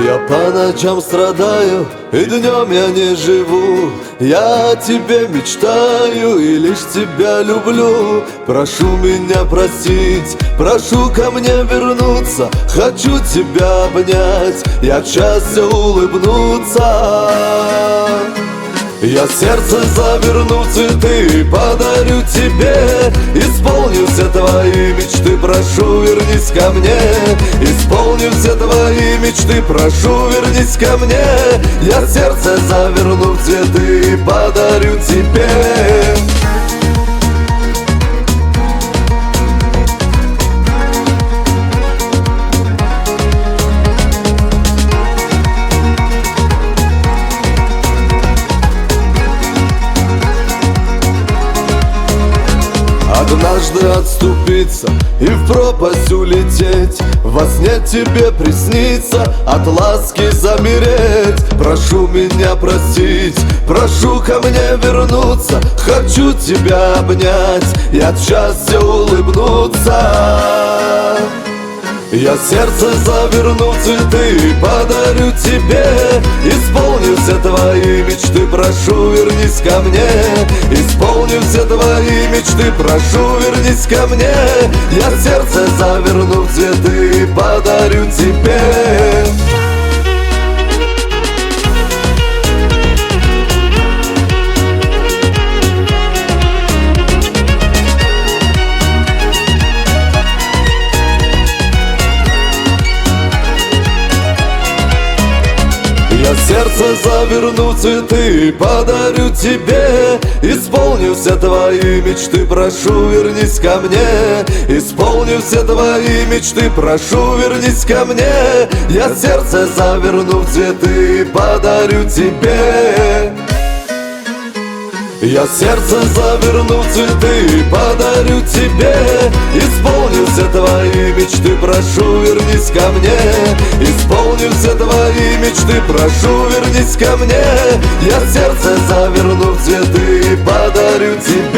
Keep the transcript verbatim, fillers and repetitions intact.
Я по ночам страдаю, и днем я не живу. Я о тебе мечтаю и лишь тебя люблю. Прошу меня простить, прошу ко мне вернуться. Хочу тебя обнять, я от счастья улыбнуться. Я сердце заверну в цветы и подарю тебе. Исполню все твои мечты, прошу, вернись ко мне. Исполню все твои мечты, прошу, вернись ко мне. Я сердце заверну в цветы и подарю тебе. Однажды отступиться и в пропасть улететь, во сне тебе приснится, от ласки замереть. Прошу меня простить, прошу ко мне вернуться. Хочу тебя обнять и от счастья улыбнуться. Я сердце заверну в цветы и подарю тебе. Исполню все твои мечты, прошу, вернись ко мне. Исполню все твои мечты, прошу, вернись ко мне. Я сердце заверну в цветы и подарю тебе. Я сердце заверну в цветы и подарю тебе. Исполню все твои мечты, прошу, вернись ко мне. Исполню все твои мечты, прошу, вернись ко мне. Я сердце заверну в цветы и подарю тебе. Я сердце заверну в цветы и подарю тебе. Исполню все твои мечты, прошу, вернись ко мне. Исполню все твои мечты, прошу, вернись ко мне. Я сердце заверну в цветы и подарю тебе.